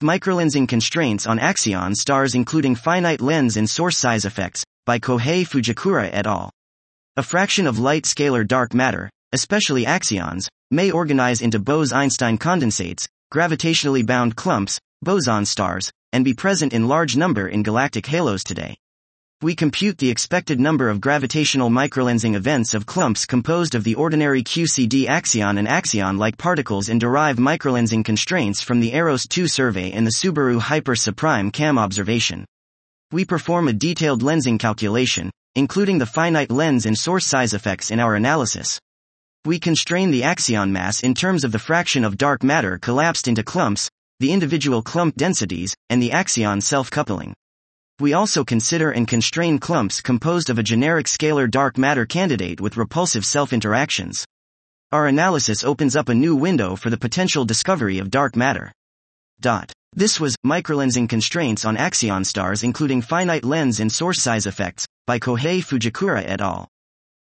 Microlensing constraints on axion stars including finite lens and source size effects, by Kohei Fujikura et al. A fraction of light scalar dark matter, especially axions, may organize into Bose-Einstein condensates, gravitationally bound clumps, boson stars, and be present in large number in galactic halos today. We compute the expected number of gravitational microlensing events of clumps composed of the ordinary QCD axion and axion-like particles and derive microlensing constraints from the AROS 2 survey and the Subaru Hyper Suprime CAM observation. We perform a detailed lensing calculation, including the finite lens and source size effects in our analysis. We constrain the axion mass in terms of the fraction of dark matter collapsed into clumps, the individual clump densities, and the axion self-coupling. We also consider and constrain clumps composed of a generic scalar dark matter candidate with repulsive self-interactions. Our analysis opens up a new window for the potential discovery of dark matter. This was Microlensing Constraints on Axion Stars including Finite Lens and Source Size Effects, by Kohei Fujikura et al.